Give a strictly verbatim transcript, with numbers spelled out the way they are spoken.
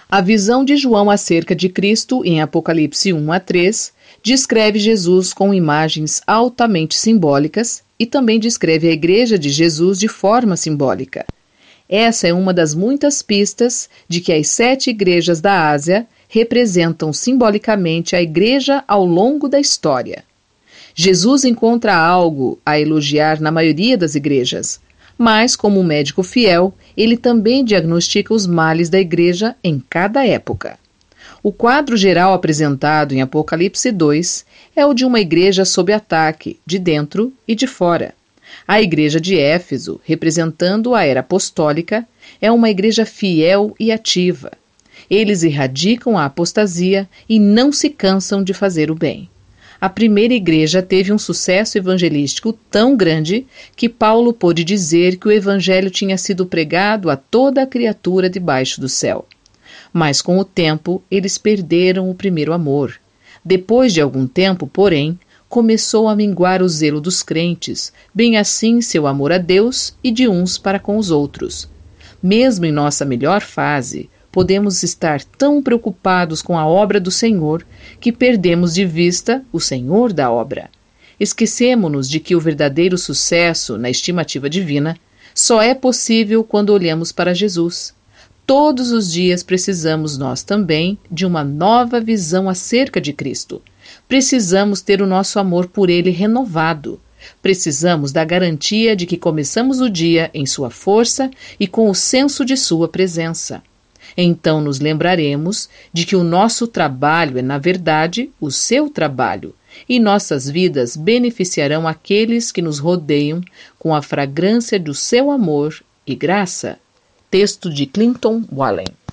A visão de João acerca de Cristo, em Apocalipse um a três, descreve Jesus com imagens altamente simbólicas e também descreve a Igreja de Jesus de forma simbólica. Essa é uma das muitas pistas de que as sete igrejas da Ásia representam simbolicamente a Igreja ao longo da história. Jesus encontra algo a elogiar na maioria das igrejas, mas, como um médico fiel, ele também diagnostica os males da Igreja em cada época. O quadro geral apresentado em Apocalipse dois é o de uma igreja sob ataque, de dentro e de fora. A igreja de Éfeso, representando a era apostólica, é uma igreja fiel e ativa. Eles erradicam a apostasia e não se cansam de fazer o bem. A primeira igreja teve um sucesso evangelístico tão grande que Paulo pôde dizer que o evangelho tinha sido pregado a toda a criatura debaixo do céu. Mas com o tempo, eles perderam o primeiro amor. Depois de algum tempo, porém, começou a minguar o zelo dos crentes, bem assim seu amor a Deus e de uns para com os outros. Mesmo em nossa melhor fase, podemos estar tão preocupados com a obra do Senhor que perdemos de vista o Senhor da obra. Esquecemo-nos de que o verdadeiro sucesso, na estimativa divina, só é possível quando olhamos para Jesus. Todos os dias precisamos nós também de uma nova visão acerca de Cristo. Precisamos ter o nosso amor por Ele renovado. Precisamos da garantia de que começamos o dia em sua força e com o senso de sua presença. Então nos lembraremos de que o nosso trabalho é, na verdade, o seu trabalho, e nossas vidas beneficiarão aqueles que nos rodeiam com a fragrância do seu amor e graça. Texto de Clinton Wallen.